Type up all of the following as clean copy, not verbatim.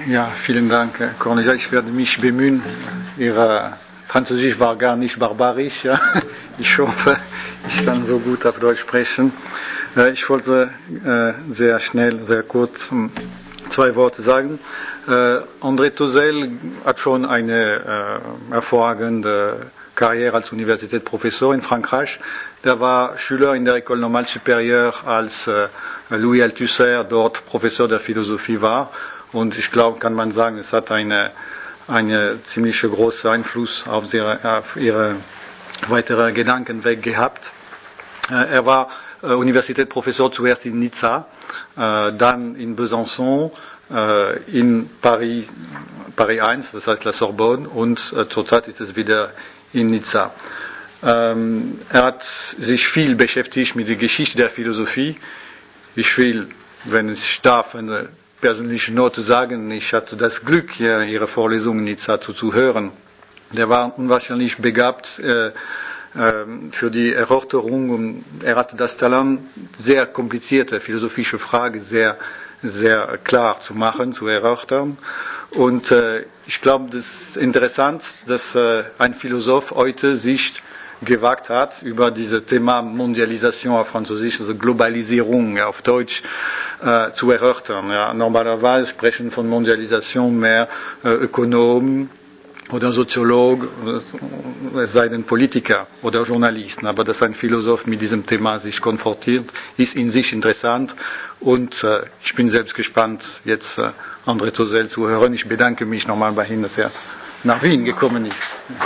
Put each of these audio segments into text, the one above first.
Ja, vielen Dank, Cornelia. Ich werde mich bemühen. Ihr Französisch war gar nicht barbarisch. Ja. Ich hoffe, ich kann so gut auf Deutsch sprechen. Ich wollte sehr schnell, sehr kurz zwei Worte sagen. André Tosel hat schon eine hervorragende Karriere als Universitätsprofessor in Frankreich. Der war Schüler in der École Normale Supérieure, als Louis Althusser dort Professor der Philosophie war. Und ich glaube, kann man sagen, es hat eine ziemlich großen Einfluss auf ihre weitere Gedankenweg gehabt. Er war Universitätsprofessor zuerst in Nizza, dann in Besançon, in Paris 1, das heißt la Sorbonne, und zurzeit ist es wieder in Nizza. Er hat sich viel beschäftigt mit der Geschichte der Philosophie. Ich will, wenn ich darf, eine persönliche Note sagen, ich hatte das Glück, Ihre Vorlesung in Nizza zuzuhören. Der war unwahrscheinlich begabt für die Erörterung und er hatte das Talent, sehr komplizierte philosophische Fragen sehr, sehr klar zu machen, zu erörtern. Und ich glaube, das ist interessant, dass ein Philosoph heute sich gewagt hat, über dieses Thema Mondialisation auf Französisch, also Globalisierung auf Deutsch, zu erörtern. Ja. Normalerweise sprechen von Mondialisation mehr Ökonomen oder Soziologen, es sei denn Politiker oder Journalisten, aber dass ein Philosoph mit diesem Thema sich konfrontiert, ist in sich interessant und ich bin selbst gespannt, jetzt André Tosel zu hören. Ich bedanke mich nochmal bei Ihnen, dass er nach Wien gekommen ist.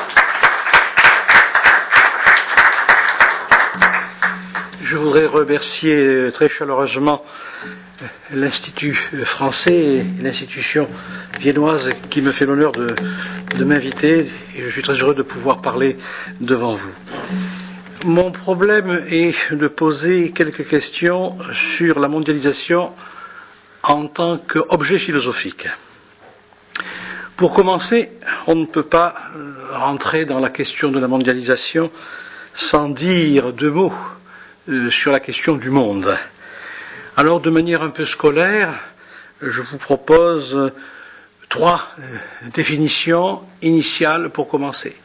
Je voudrais remercier très chaleureusement l'Institut français et l'institution viennoise qui me fait l'honneur de m'inviter et je suis très heureux de pouvoir parler devant vous. Mon problème est de poser quelques questions sur la mondialisation en tant qu'objet philosophique. Pour commencer, on ne peut pas rentrer dans la question de la mondialisation sans dire deux mots sur la question du monde. Alors, de manière un peu scolaire, je vous propose trois définitions initiales pour commencer.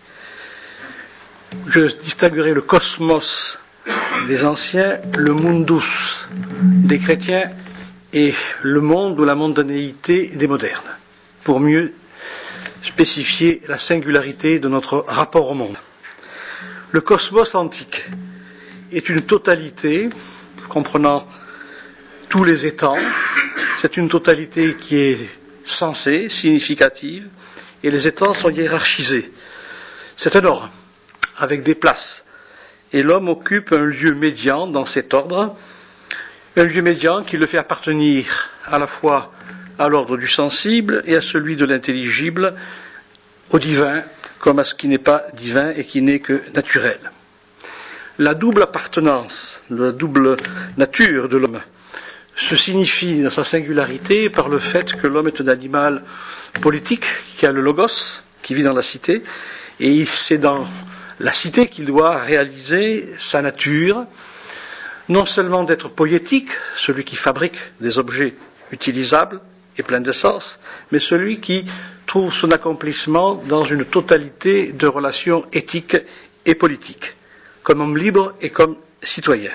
Je distinguerai le cosmos des anciens, le mundus des chrétiens et le monde ou la mondanéité des modernes, pour mieux spécifier la singularité de notre rapport au monde. Le cosmos antique est une totalité comprenant tous les étangs. C'est une totalité qui est sensée, significative, et les étangs sont hiérarchisés. C'est un ordre, avec des places. Et l'homme occupe un lieu médian dans cet ordre, un lieu médian qui le fait appartenir à la fois à l'ordre du sensible et à celui de l'intelligible, au divin, comme à ce qui n'est pas divin et qui n'est que naturel. La double appartenance, la double nature de l'homme se signifie dans sa singularité par le fait que l'homme est un animal politique qui a le logos, qui vit dans la cité, et c'est dans la cité qu'il doit réaliser sa nature, non seulement d'être poétique, celui qui fabrique des objets utilisables et pleins de sens, mais celui qui trouve son accomplissement dans une totalité de relations éthiques et politiques, comme homme libre et comme citoyen.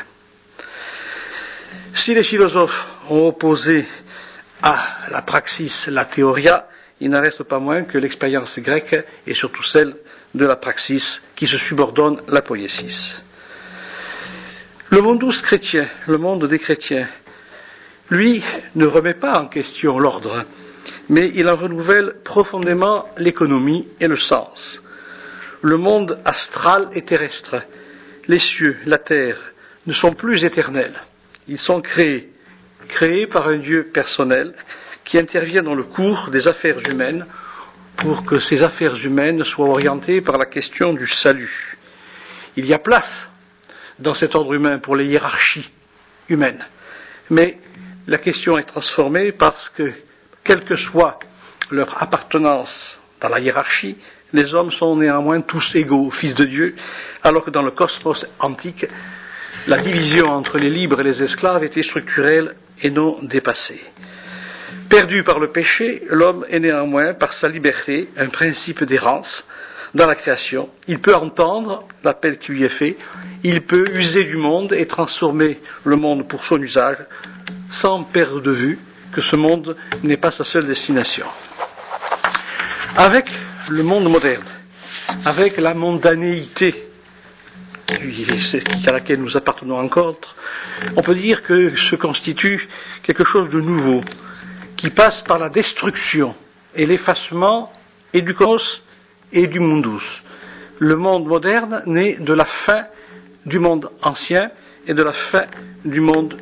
Si les philosophes ont opposé à la praxis la théoria, il n'en reste pas moins que l'expérience grecque est surtout celle de la praxis qui se subordonne la poiesis. Le mundus chrétien, le monde des chrétiens, lui ne remet pas en question l'ordre, mais il en renouvelle profondément l'économie et le sens. Le monde astral et terrestre, les cieux, la terre, ne sont plus éternels. Ils sont créés par un Dieu personnel qui intervient dans le cours des affaires humaines pour que ces affaires humaines soient orientées par la question du salut. Il y a place dans cet ordre humain pour les hiérarchies humaines, mais la question est transformée parce que, quelle que soit leur appartenance dans la hiérarchie, les hommes sont néanmoins tous égaux, fils de Dieu, alors que dans le cosmos antique, la division entre les libres et les esclaves était structurelle et non dépassée. Perdu par le péché, l'homme est néanmoins, par sa liberté, un principe d'errance dans la création. Il peut entendre l'appel qui lui est fait, il peut user du monde et transformer le monde pour son usage, sans perdre de vue que ce monde n'est pas sa seule destination. Avec le monde moderne, avec la mondanéité à laquelle nous appartenons encore, on peut dire que se constitue quelque chose de nouveau, qui passe par la destruction et l'effacement et du cosmos et du mundus. Le monde moderne naît de la fin du monde ancien et de la fin du monde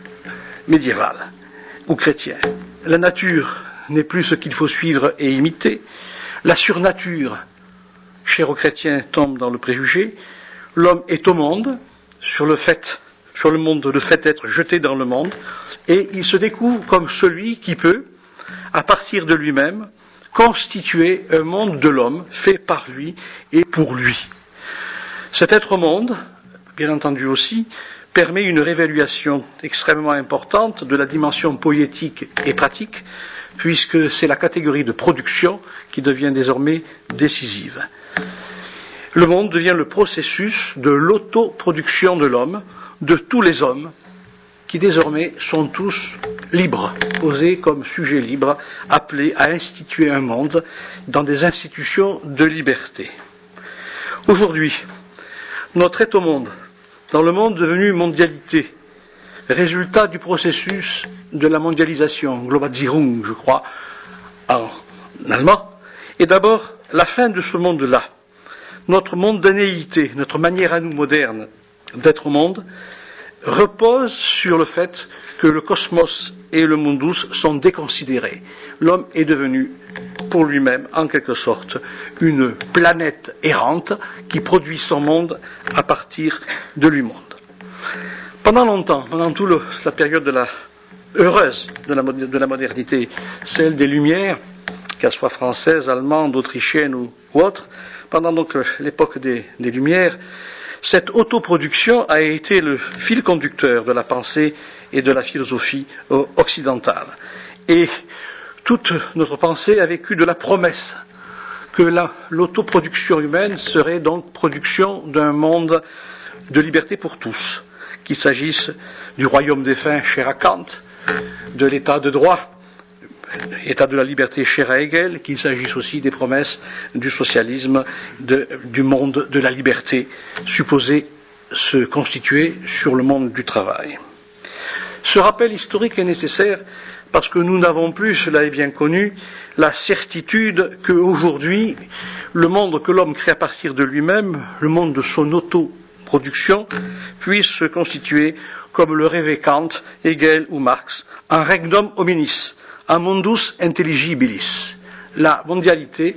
médiéval ou chrétien. La nature n'est plus ce qu'il faut suivre et imiter. La surnature, chère aux chrétiens, tombe dans le préjugé. L'homme est au monde, sur le fait d'être jeté dans le monde, et il se découvre comme celui qui peut, à partir de lui-même, constituer un monde de l'homme fait par lui et pour lui. Cet être-monde, bien entendu aussi, permet une réévaluation extrêmement importante de la dimension poétique et pratique, puisque c'est la catégorie de production qui devient désormais décisive. Le monde devient le processus de l'autoproduction de l'homme, de tous les hommes, qui désormais sont tous libres, posés comme sujets libres, appelés à instituer un monde dans des institutions de liberté. Aujourd'hui, notre est au monde, dans le monde devenu mondialité, résultat du processus de la mondialisation, Globalisierung, je crois, en allemand, est d'abord la fin de ce monde-là. Notre mondanéité, notre manière à nous moderne d'être au monde, repose sur le fait que le cosmos et le mundus sont déconsidérés. L'homme est devenu, pour lui-même, en quelque sorte, une planète errante qui produit son monde à partir de lui-même. Pendant longtemps, pendant toute la période heureuse de la modernité, celle des Lumières, qu'elles soient françaises, allemandes, autrichiennes ou autres, pendant donc l'époque des Lumières, cette autoproduction a été le fil conducteur de la pensée et de la philosophie occidentale. Et toute notre pensée a vécu de la promesse que l'autoproduction humaine serait donc production d'un monde de liberté pour tous, qu'il s'agisse du royaume des fins cher à Kant, de l'état de droit, état de la liberté cher à Hegel, qu'il s'agisse aussi des promesses du socialisme, du monde de la liberté, supposé se constituer sur le monde du travail. Ce rappel historique est nécessaire parce que nous n'avons plus, cela est bien connu, la certitude qu'aujourd'hui, le monde que l'homme crée à partir de lui-même, le monde de son autoproduction, puisse se constituer, comme le rêvaient Kant, Hegel ou Marx, un regnum hominis, un mundus intelligibilis. La mondialité,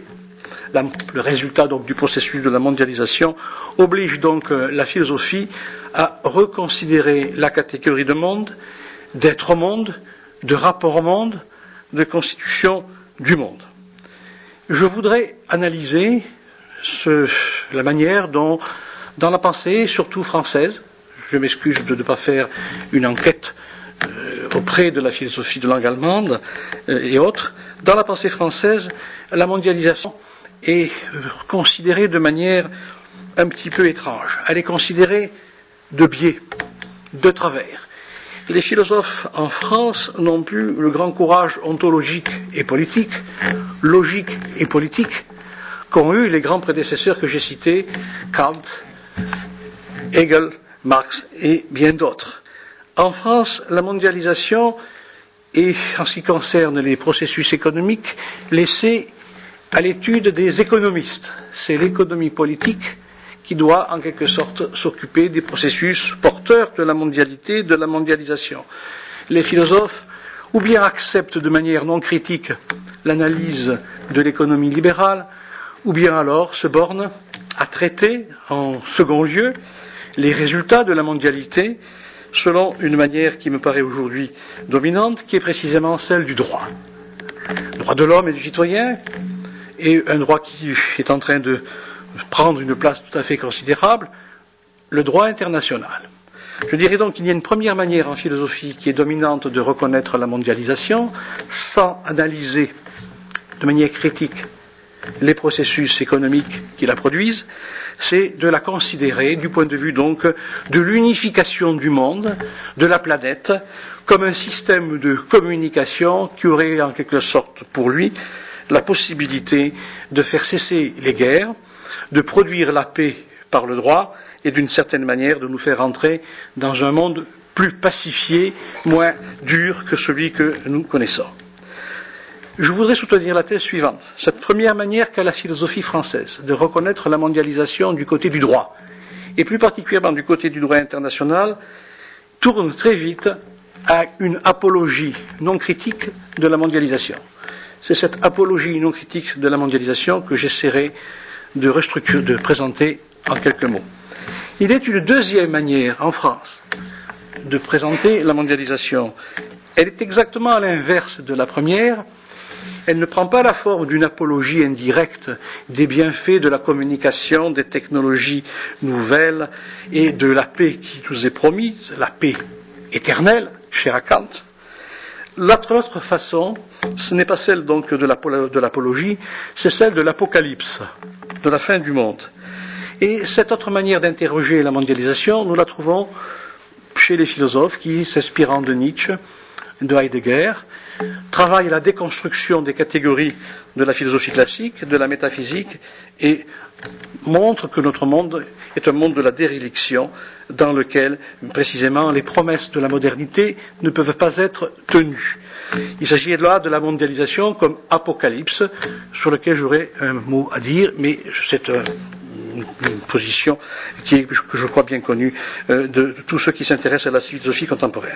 le résultat donc du processus de la mondialisation, oblige donc la philosophie à reconsidérer la catégorie de monde, d'être au monde, de rapport au monde, de constitution du monde. Je voudrais analyser la manière dont, dans la pensée, surtout française, je m'excuse de ne pas faire une enquête auprès de la philosophie de langue allemande et autres, dans la pensée française, la mondialisation est considérée de manière un petit peu étrange. Elle est considérée de biais, de travers. Les philosophes en France n'ont plus le grand courage ontologique et politique, logique et politique, qu'ont eu les grands prédécesseurs que j'ai cités, Kant, Hegel, Marx et bien d'autres. En France, la mondialisation est, en ce qui concerne les processus économiques, laissée à l'étude des économistes. C'est l'économie politique qui doit, en quelque sorte, s'occuper des processus porteurs de la mondialité, de la mondialisation. Les philosophes, ou bien acceptent de manière non critique l'analyse de l'économie libérale, ou bien alors se bornent à traiter, en second lieu, les résultats de la mondialité selon une manière qui me paraît aujourd'hui dominante, qui est précisément celle du droit. Le droit de l'homme et du citoyen, et un droit qui est en train de prendre une place tout à fait considérable, le droit international. Je dirais donc qu'il y a une première manière en philosophie qui est dominante de reconnaître la mondialisation, sans analyser de manière critique les processus économiques qui la produisent, c'est de la considérer du point de vue donc de l'unification du monde, de la planète, comme un système de communication qui aurait en quelque sorte pour lui la possibilité de faire cesser les guerres, de produire la paix par le droit et d'une certaine manière de nous faire entrer dans un monde plus pacifié, moins dur que celui que nous connaissons. Je voudrais soutenir la thèse suivante. Cette première manière qu'a la philosophie française de reconnaître la mondialisation du côté du droit, et plus particulièrement du côté du droit international, tourne très vite à une apologie non critique de la mondialisation. C'est cette apologie non critique de la mondialisation que j'essaierai de présenter en quelques mots. Il est une deuxième manière en France de présenter la mondialisation. Elle est exactement à l'inverse de la première. Elle ne prend pas la forme d'une apologie indirecte des bienfaits de la communication, des technologies nouvelles et de la paix qui nous est promise, la paix éternelle, chère à Kant. L'autre façon, ce n'est pas celle donc de l'apologie, c'est celle de l'apocalypse, de la fin du monde. Et cette autre manière d'interroger la mondialisation, nous la trouvons chez les philosophes qui, s'inspirant de Nietzsche, de Heidegger, travaillent la déconstruction des catégories de la philosophie classique, de la métaphysique, et montrent que notre monde est un monde de la déréliction dans lequel, précisément, les promesses de la modernité ne peuvent pas être tenues. Il s'agit là de la mondialisation comme apocalypse, sur laquelle j'aurais un mot à dire, mais c'est une position que je crois bien connue de tous ceux qui s'intéressent à la philosophie contemporaine.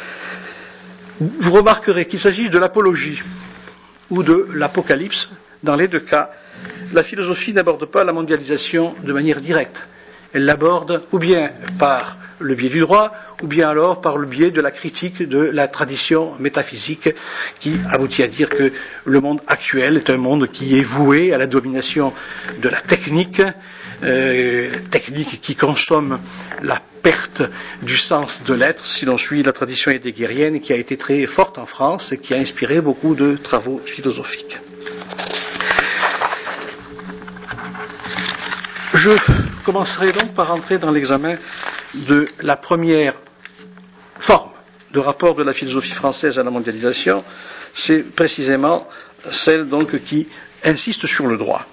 Vous remarquerez qu'il s'agit de l'apologie ou de l'apocalypse. Dans les deux cas, la philosophie n'aborde pas la mondialisation de manière directe. Elle l'aborde ou bien par le biais du droit, ou bien alors par le biais de la critique de la tradition métaphysique qui aboutit à dire que le monde actuel est un monde qui est voué à la domination de la technique, technique qui consomme la perte du sens de l'être, si l'on suit la tradition heideggerienne qui a été très forte en France et qui a inspiré beaucoup de travaux philosophiques. Je commencerai donc par entrer dans l'examen de la première forme de rapport de la philosophie française à la mondialisation, c'est précisément celle donc qui insiste sur le droit.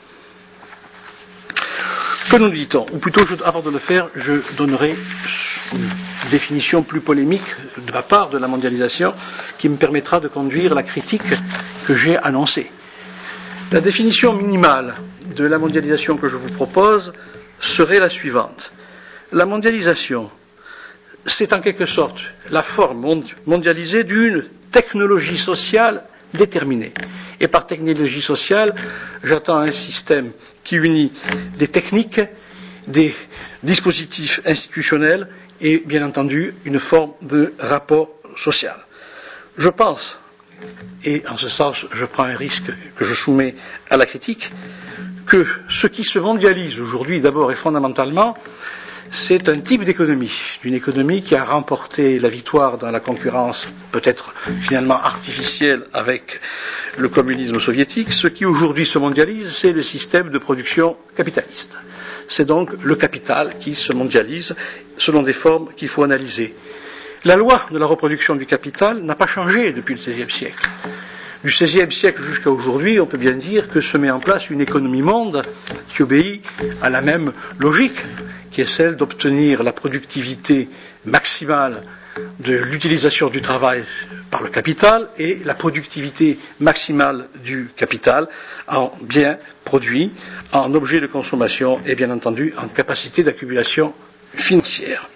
Que nous dit-on ? Ou plutôt, avant de le faire, je donnerai une définition plus polémique de ma part de la mondialisation qui me permettra de conduire la critique que j'ai annoncée. La définition minimale de la mondialisation que je vous propose serait la suivante. La mondialisation, c'est en quelque sorte la forme mondialisée d'une technologie sociale déterminée. Et par technologie sociale, j'entends un système qui unit des techniques, des dispositifs institutionnels et, bien entendu, une forme de rapport social. Je pense, et en ce sens, je prends un risque que je soumets à la critique, que ce qui se mondialise aujourd'hui, d'abord et fondamentalement, c'est un type d'économie, une économie qui a remporté la victoire dans la concurrence peut-être finalement artificielle avec le communisme soviétique. Ce qui aujourd'hui se mondialise, c'est le système de production capitaliste. C'est donc le capital qui se mondialise selon des formes qu'il faut analyser. La loi de la reproduction du capital n'a pas changé depuis le XVIe siècle. Du XVIe siècle jusqu'à aujourd'hui, on peut bien dire que se met en place une économie monde qui obéit à la même logique, qui est celle d'obtenir la productivité maximale de l'utilisation du travail par le capital et la productivité maximale du capital en biens produits, en objets de consommation et bien entendu en capacité d'accumulation financière.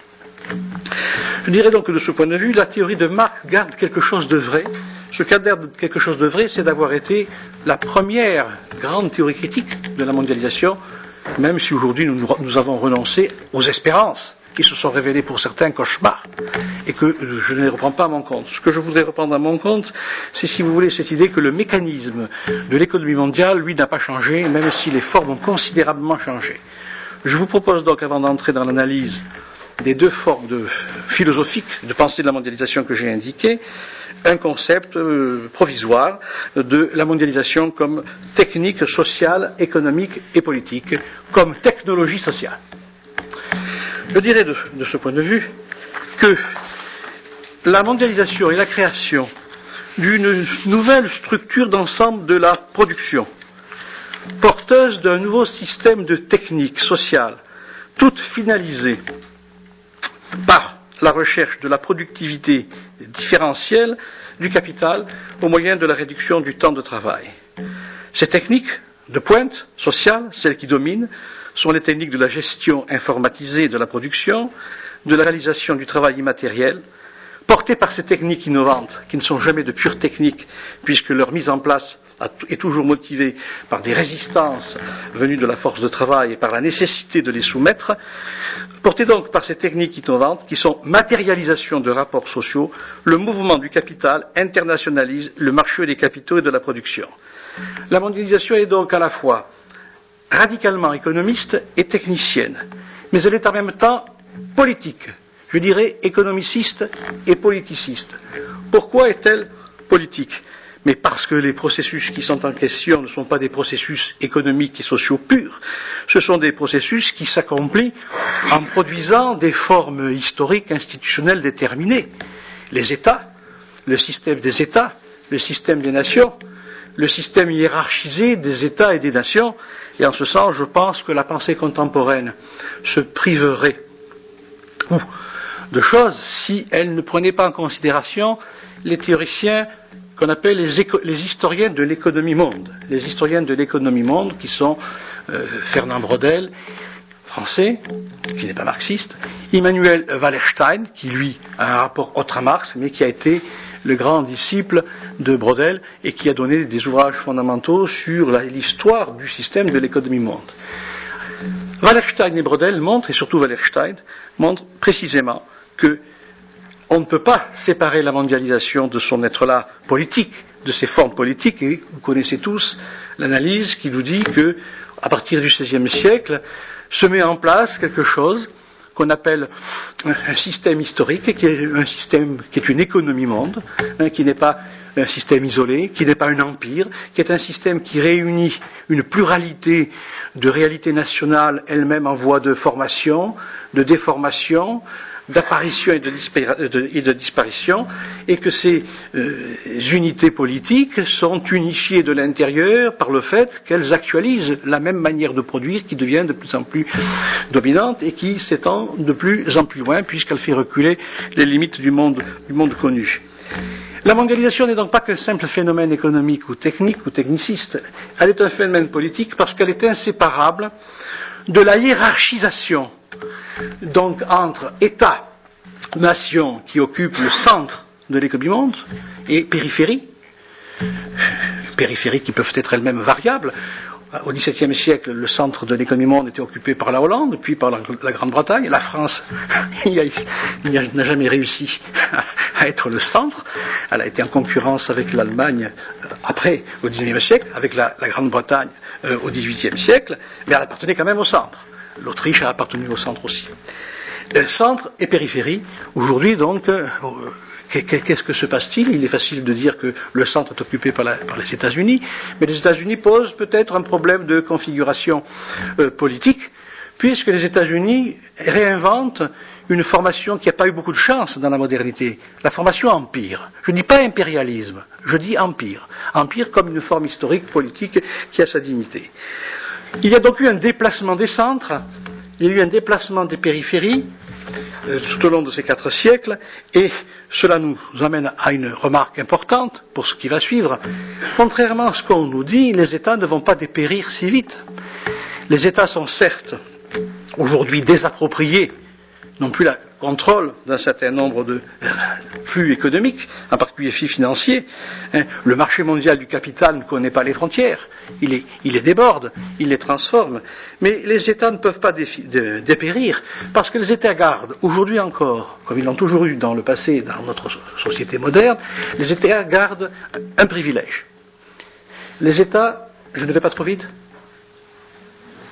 Je dirais donc que de ce point de vue, la théorie de Marx garde quelque chose de vrai. Ce qui garde quelque chose de vrai, c'est d'avoir été la première grande théorie critique de la mondialisation, même si aujourd'hui nous avons renoncé aux espérances qui se sont révélées pour certains cauchemars et que je ne les reprends pas à mon compte. Ce que je voudrais reprendre à mon compte, c'est, si vous voulez, cette idée que le mécanisme de l'économie mondiale, lui, n'a pas changé, même si les formes ont considérablement changé. Je vous propose donc, avant d'entrer dans l'analyse des deux formes philosophiques de pensée de la mondialisation que j'ai indiquées, un concept provisoire de la mondialisation comme technique sociale, économique et politique, comme technologie sociale. Je dirais de ce point de vue que la mondialisation est la création d'une nouvelle structure d'ensemble de la production, porteuse d'un nouveau système de techniques sociales, toutes finalisées par la recherche de la productivité différentielle du capital au moyen de la réduction du temps de travail. Ces techniques de pointe sociale, celles qui dominent, sont les techniques de la gestion informatisée de la production, de la réalisation du travail immatériel, portées par ces techniques innovantes, qui ne sont jamais de pure technique, puisque leur mise en place est toujours motivée par des résistances venues de la force de travail et par la nécessité de les soumettre, portées donc par ces techniques innovantes qui sont matérialisation de rapports sociaux, le mouvement du capital internationalise le marché des capitaux et de la production. La mondialisation est donc à la fois radicalement économiste et technicienne, mais elle est en même temps politique, je dirais économiciste et politiciste. Pourquoi est-elle politique ? Mais parce que les processus qui sont en question ne sont pas des processus économiques et sociaux purs, ce sont des processus qui s'accomplissent en produisant des formes historiques institutionnelles déterminées. Les États, le système des États, le système des nations, le système hiérarchisé des États et des nations, et en ce sens, je pense que la pensée contemporaine se priverait de choses si elle ne prenait pas en considération les théoriciens qu'on appelle les historiens de l'économie monde. Les historiens de l'économie monde qui sont Fernand Braudel, français, qui n'est pas marxiste, Immanuel Wallerstein, qui lui a un rapport autre à Marx, mais qui a été le grand disciple de Braudel et qui a donné des ouvrages fondamentaux sur l'histoire du système de l'économie monde. Wallerstein et Braudel montrent, et surtout Wallerstein, montrent précisément que on ne peut pas séparer la mondialisation de son être-là politique, de ses formes politiques, et vous connaissez tous l'analyse qui nous dit que, à partir du XVIe siècle, se met en place quelque chose qu'on appelle un système historique, qui est un système qui est une économie monde, qui n'est pas un système isolé, qui n'est pas un empire, qui est un système qui réunit une pluralité de réalités nationales elles-mêmes en voie de formation, de déformation, d'apparition et de disparition, et que ces unités politiques sont unifiées de l'intérieur par le fait qu'elles actualisent la même manière de produire qui devient de plus en plus dominante et qui s'étend de plus en plus loin puisqu'elle fait reculer les limites du monde connu. La mondialisation n'est donc pas qu'un simple phénomène économique ou technique ou techniciste, elle est un phénomène politique parce qu'elle est inséparable de la hiérarchisation donc entre États, nations qui occupent le centre de l'économie monde et périphéries qui peuvent être elles-mêmes variables. Au XVIIe siècle, le centre de l'économie monde était occupé par la Hollande, puis par la Grande-Bretagne. La France n'a jamais réussi à être le centre. Elle a été en concurrence avec l'Allemagne après, au XIXe siècle, avec la Grande-Bretagne au XVIIIe siècle, mais elle appartenait quand même au centre. L'Autriche a appartenu au centre aussi. Centre et périphérie. Aujourd'hui, donc, qu'est-ce que se passe-t-il ? Il est facile de dire que le centre est occupé par les États-Unis, mais les États-Unis posent peut-être un problème de configuration politique, puisque les États-Unis réinventent une formation qui n'a pas eu beaucoup de chance dans la modernité, la formation empire. Je ne dis pas impérialisme, je dis empire. Empire comme une forme historique, politique, qui a sa dignité. Il y a donc eu un déplacement des centres, il y a eu un déplacement des périphéries tout au long de ces 4 siècles, et cela nous amène à une remarque importante pour ce qui va suivre. Contrairement à ce qu'on nous dit, les États ne vont pas dépérir si vite. Les États sont certes aujourd'hui désappropriés, non plus le contrôle d'un certain nombre de flux économiques, en particulier financiers. Le marché mondial du capital ne connaît pas les frontières, il les déborde, il les transforme. Mais les États ne peuvent pas dépérir, parce que les États gardent, aujourd'hui encore, comme ils l'ont toujours eu dans le passé, dans notre société moderne, les États gardent un privilège. Les États, je ne vais pas trop vite ? Bon.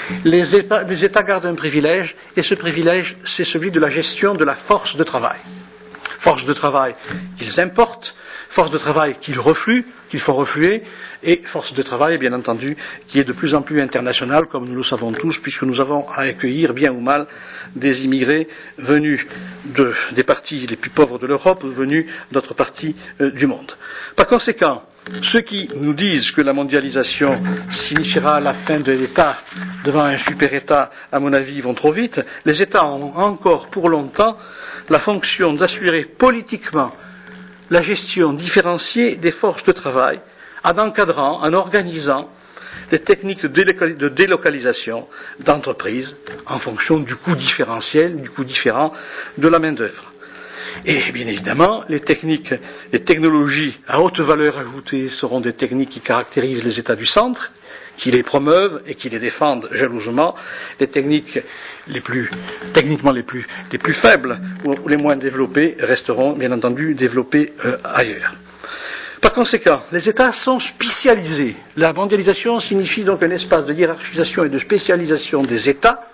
les États gardent un privilège, et ce privilège, c'est celui de la gestion de la force de travail. Force de travail qu'ils importent, force de travail qu'ils refluent, qu'ils font refluer, et force de travail, bien entendu, qui est de plus en plus internationale, comme nous le savons tous, puisque nous avons à accueillir, bien ou mal, des immigrés venus des parties les plus pauvres de l'Europe, venus d'autres parties du monde. Par conséquent, ceux qui nous disent que la mondialisation signifiera la fin de l'État devant un super-État, à mon avis, vont trop vite. Les États ont encore pour longtemps la fonction d'assurer politiquement la gestion différenciée des forces de travail, en encadrant, en organisant les techniques de délocalisation d'entreprises en fonction du coût différentiel, du coût différent de la main-d'œuvre. Et bien évidemment, les technologies à haute valeur ajoutée seront des techniques qui caractérisent les États du centre, qui les promeuvent et qui les défendent jalousement. Les techniques techniquement les plus faibles ou les moins développées resteront bien entendu développées ailleurs. Par conséquent, les États sont spécialisés. La mondialisation signifie donc un espace de hiérarchisation et de spécialisation des États,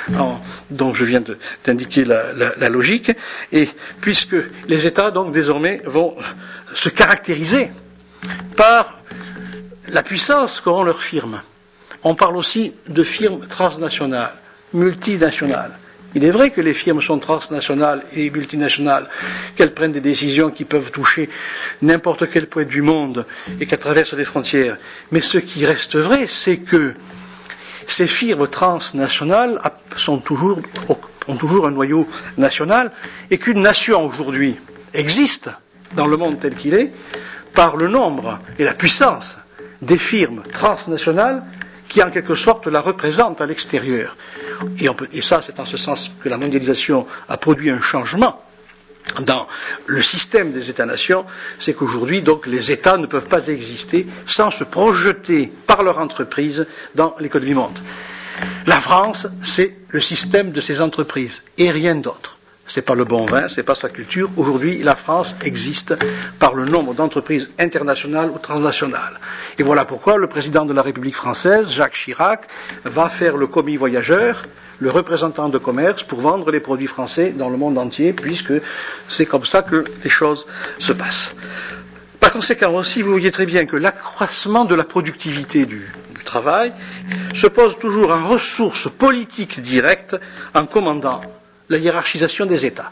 dont je viens d'indiquer la logique, et puisque les États donc désormais vont se caractériser par la puissance qu'auront leurs firmes. On parle aussi de firmes transnationales, multinationales. Il est vrai que les firmes sont transnationales et multinationales, qu'elles prennent des décisions qui peuvent toucher n'importe quel point du monde et qu'elles traversent les frontières. Mais ce qui reste vrai, c'est que ces firmes transnationales ont toujours un noyau national et qu'une nation aujourd'hui existe dans le monde tel qu'il est par le nombre et la puissance des firmes transnationales qui en quelque sorte la représentent à l'extérieur. Et ça, c'est en ce sens que la mondialisation a produit un changement dans le système des États-nations, c'est qu'aujourd'hui, donc, les États ne peuvent pas exister sans se projeter par leur entreprise dans l'économie monde. La France, c'est le système de ces entreprises et rien d'autre. C'est pas le bon vin, c'est pas sa culture. Aujourd'hui, la France existe par le nombre d'entreprises internationales ou transnationales. Et voilà pourquoi le président de la République française, Jacques Chirac, va faire le commis voyageur, le représentant de commerce, pour vendre les produits français dans le monde entier, puisque c'est comme ça que les choses se passent. Par conséquent aussi, vous voyez très bien que l'accroissement de la productivité du travail se pose toujours en ressources politiques directes en commandant la hiérarchisation des États.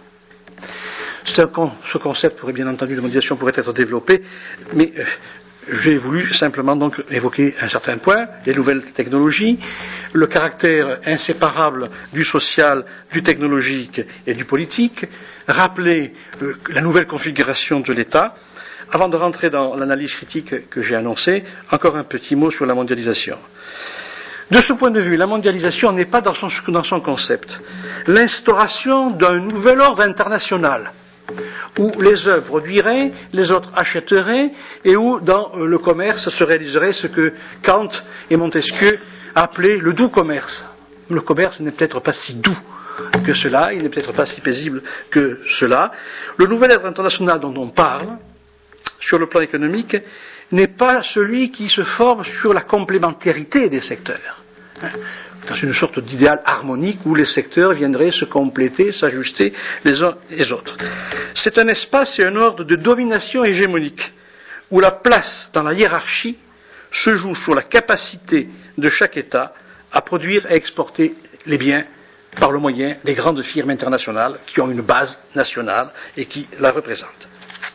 Ce concept pourrait bien entendu, de mondialisation pourrait être développé, mais j'ai voulu simplement donc évoquer un certain point, les nouvelles technologies, le caractère inséparable du social, du technologique et du politique, rappeler la nouvelle configuration de l'État. Avant de rentrer dans l'analyse critique que j'ai annoncée, encore un petit mot sur la mondialisation. De ce point de vue, la mondialisation n'est pas dans son concept l'instauration d'un nouvel ordre international, où les uns produiraient, les autres achèteraient, et où dans le commerce se réaliserait ce que Kant et Montesquieu appelaient le doux commerce. Le commerce n'est peut-être pas si doux que cela, il n'est peut-être pas si paisible que cela. Le nouvel ordre international dont on parle, sur le plan économique, n'est pas celui qui se forme sur la complémentarité des secteurs, dans une sorte d'idéal harmonique où les secteurs viendraient se compléter, s'ajuster les uns les autres. C'est un espace et un ordre de domination hégémonique, où la place dans la hiérarchie se joue sur la capacité de chaque État à produire et exporter les biens par le moyen des grandes firmes internationales qui ont une base nationale et qui la représentent.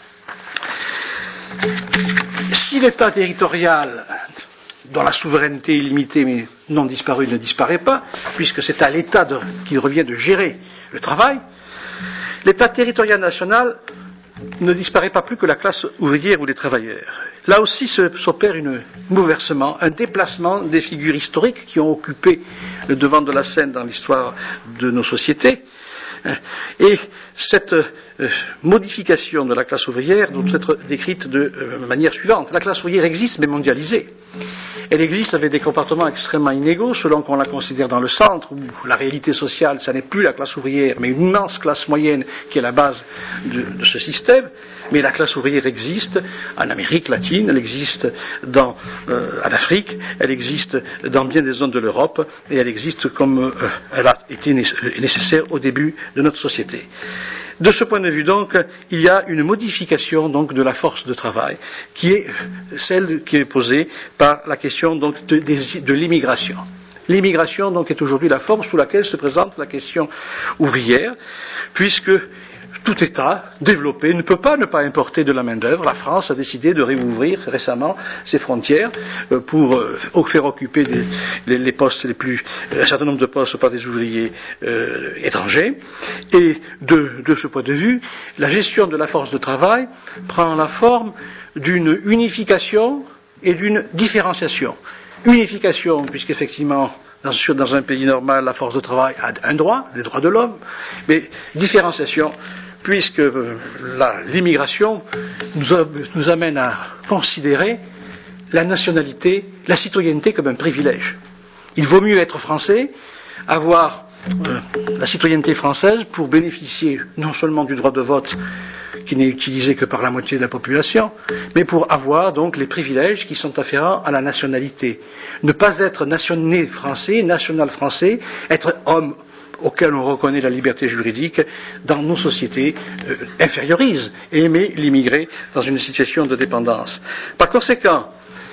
Si l'État territorial, dont la souveraineté est limitée mais non disparue, ne disparaît pas, puisque c'est à l'État qu'il revient de gérer le travail, l'État territorial national ne disparaît pas plus que la classe ouvrière ou les travailleurs. Là aussi s'opère un bouleversement, un déplacement des figures historiques qui ont occupé le devant de la scène dans l'histoire de nos sociétés. Et cette modification de la classe ouvrière doit être décrite de manière suivante. La classe ouvrière existe mais mondialisée. Elle existe avec des comportements extrêmement inégaux selon qu'on la considère dans le centre, où la réalité sociale, ça n'est plus la classe ouvrière, mais une immense classe moyenne qui est la base de ce système. Mais la classe ouvrière existe en Amérique latine, elle existe en Afrique, elle existe dans bien des zones de l'Europe, et elle existe comme elle a été nécessaire au début de notre société. De ce point de vue, donc, il y a une modification donc de la force de travail, qui est celle qui est posée par la question donc de l'immigration. L'immigration donc est aujourd'hui la forme sous laquelle se présente la question ouvrière, puisque tout État développé ne peut pas ne pas importer de la main-d'œuvre. La France a décidé de réouvrir récemment ses frontières pour faire occuper les postes un certain nombre de postes par des ouvriers étrangers. Et de ce point de vue, la gestion de la force de travail prend la forme d'une unification et d'une différenciation. Unification, puisqu'effectivement, dans un pays normal, la force de travail a un droit, les droits de l'homme, mais différenciation, puisque l'immigration nous amène à considérer la nationalité, la citoyenneté comme un privilège. Il vaut mieux être français, avoir la citoyenneté française pour bénéficier non seulement du droit de vote qui n'est utilisé que par la moitié de la population, mais pour avoir donc les privilèges qui sont afférents à la nationalité. Ne pas être né français, national français, être homme auquel on reconnaît la liberté juridique dans nos sociétés infériorise et aimer l'immigré dans une situation de dépendance. Par conséquent,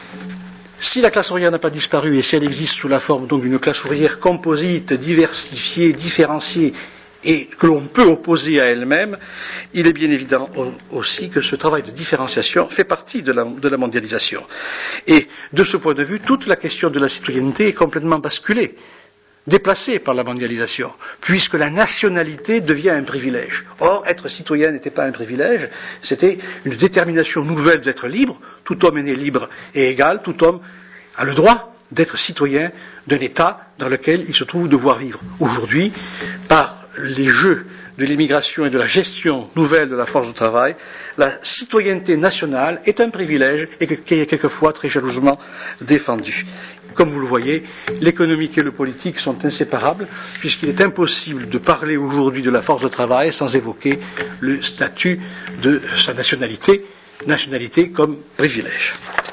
si la classe ouvrière n'a pas disparu et si elle existe sous la forme donc d'une classe ouvrière composite, diversifiée, différenciée et que l'on peut opposer à elle-même, il est bien évident aussi que ce travail de différenciation fait partie de la mondialisation. Et de ce point de vue, toute la question de la citoyenneté est complètement basculée, déplacée par la mondialisation, puisque la nationalité devient un privilège. Or, être citoyen n'était pas un privilège, c'était une détermination nouvelle d'être libre. Tout homme est né libre et égal, tout homme a le droit d'être citoyen d'un État dans lequel il se trouve devoir vivre. Aujourd'hui, par les jeux de l'immigration et de la gestion nouvelle de la force de travail, la citoyenneté nationale est un privilège et qui est quelquefois très jalousement défendu. Comme vous le voyez, l'économique et le politique sont inséparables, puisqu'il est impossible de parler aujourd'hui de la force de travail sans évoquer le statut de sa nationalité comme privilège.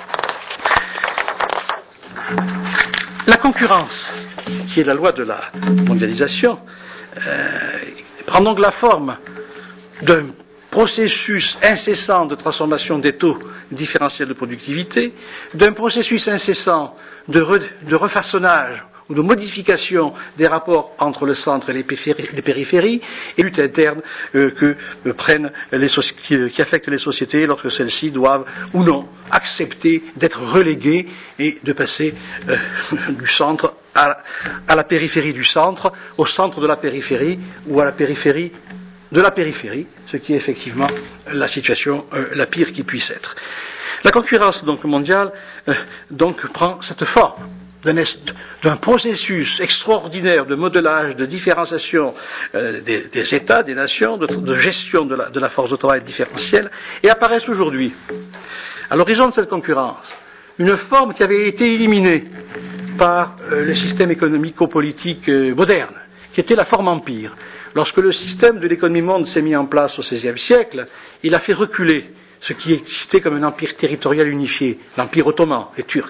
La concurrence, qui est la loi de la mondialisation, prend donc la forme d'un processus incessant de transformation des taux différentiels de productivité, d'un processus incessant de refaçonnage ou de modification des rapports entre le centre et les périphéries, et lutte interne qui affecte les sociétés lorsque celles-ci doivent ou non accepter d'être reléguées et de passer du centre à la périphérie du centre, au centre de la périphérie ou à la périphérie de la périphérie, ce qui est effectivement la situation la pire qui puisse être. La concurrence donc mondiale prend cette forme d'un processus extraordinaire de modelage, de différenciation des États, des nations, de gestion de la force de travail différentielle, et apparaissent aujourd'hui, à l'horizon de cette concurrence, une forme qui avait été éliminée par les systèmes économico-politiques modernes, qui était la forme empire. Lorsque le système de l'économie monde s'est mis en place au XVIe siècle, il a fait reculer ce qui existait comme un empire territorial unifié, l'empire ottoman, les Turcs.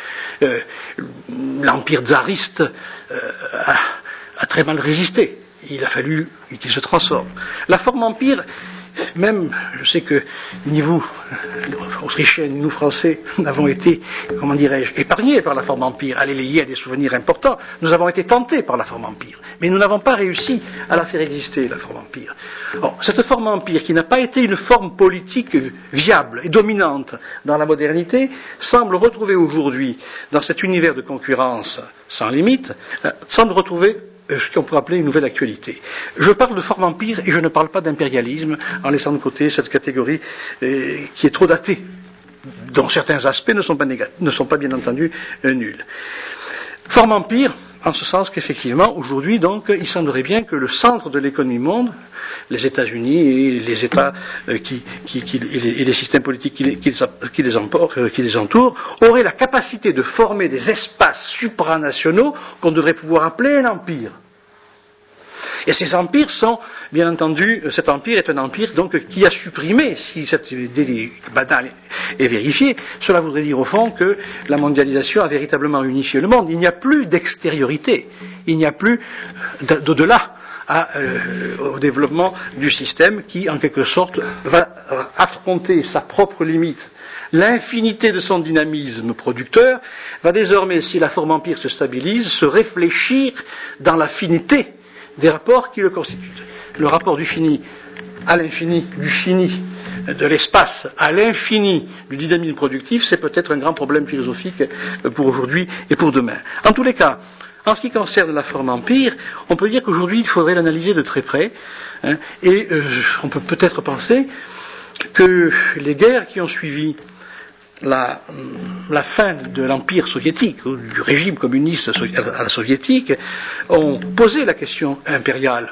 L'empire tsariste a très mal résisté. Il a fallu qu'il se transforme. La forme empire, même, je sais que ni vous, Autrichiens, ni nous, Français, n'avons été, épargnés par la forme empire. Elle est liée à des souvenirs importants. Nous avons été tentés par la forme empire. Mais nous n'avons pas réussi à la faire exister, la forme empire. Or, cette forme empire, qui n'a pas été une forme politique viable et dominante dans la modernité, semble retrouver aujourd'hui, dans cet univers de concurrence sans limite, semble retrouver ce qu'on peut appeler une nouvelle actualité. Je parle de forme empire et je ne parle pas d'impérialisme, en laissant de côté cette catégorie qui est trop datée, dont certains aspects ne sont pas bien entendu nuls. Forme empire, en ce sens qu'effectivement, aujourd'hui, donc, il semblerait bien que le centre de l'économie monde, les États-Unis et les États et les systèmes politiques qui les entourent, auraient la capacité de former des espaces supranationaux qu'on devrait pouvoir appeler un empire. Et ces empires sont, bien entendu, cet empire est un empire donc qui a supprimé, si cette idée banale est vérifiée, cela voudrait dire au fond que la mondialisation a véritablement unifié le monde. Il n'y a plus d'extériorité, il n'y a plus d'au-delà au développement du système qui, en quelque sorte, va affronter sa propre limite. L'infinité de son dynamisme producteur va désormais, si la forme empire se stabilise, se réfléchir dans la finité des rapports qui le constituent. Le rapport du fini à l'infini, du fini de l'espace à l'infini du dynamisme productif, c'est peut-être un grand problème philosophique pour aujourd'hui et pour demain. En tous les cas, en ce qui concerne la forme empire, on peut dire qu'aujourd'hui il faudrait l'analyser de très près, et on peut peut-être penser que les guerres qui ont suivi la fin de l'empire soviétique, ou du régime communiste à la soviétique, ont posé la question impériale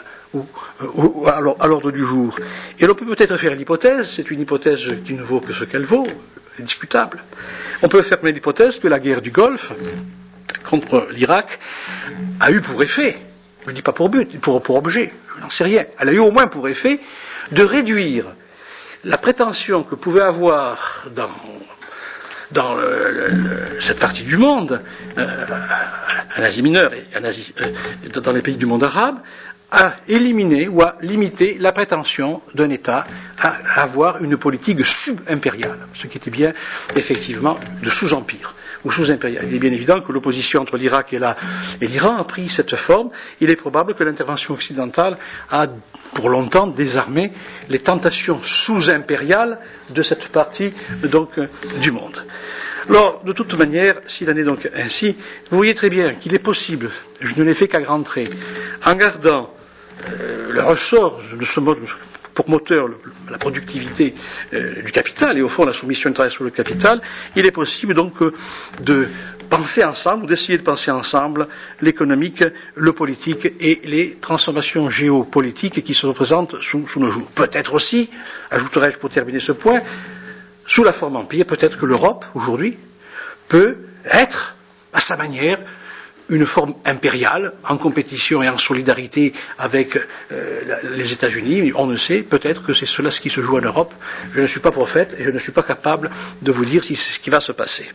à l'ordre du jour. Et l'on peut peut-être faire l'hypothèse, c'est une hypothèse qui ne vaut que ce qu'elle vaut, c'est discutable, on peut faire l'hypothèse que la guerre du Golfe contre l'Irak a eu pour effet, je ne dis pas pour but, pour objet, je n'en sais rien, elle a eu au moins pour effet de réduire la prétention que pouvait avoir dans cette partie du monde, en Asie mineure et dans les pays du monde arabe, à éliminer ou à limiter la prétention d'un État à avoir une politique sub-impériale, ce qui était bien effectivement de sous-empire ou sous-impérial. Il est bien évident que l'opposition entre l'Irak et l'Iran a pris cette forme. Il est probable que l'intervention occidentale a pour longtemps désarmé les tentations sous-impériales de cette partie donc du monde. Alors, de toute manière, s'il en est donc ainsi, vous voyez très bien qu'il est possible, je ne l'ai fait qu'à grands traits, en gardant le ressort de ce mode pour moteur la productivité du capital et au fond la soumission du travail sur le capital, il est possible donc de penser ensemble, ou d'essayer de penser ensemble l'économique, le politique et les transformations géopolitiques qui se représentent sous nos jours. Peut-être aussi, ajouterai-je pour terminer ce point, sous la forme empire, peut-être que l'Europe, aujourd'hui, peut être, à sa manière, une forme impériale, en compétition et en solidarité avec les États-Unis. On ne sait, peut-être que c'est cela ce qui se joue en Europe. Je ne suis pas prophète et je ne suis pas capable de vous dire ce qui va se passer.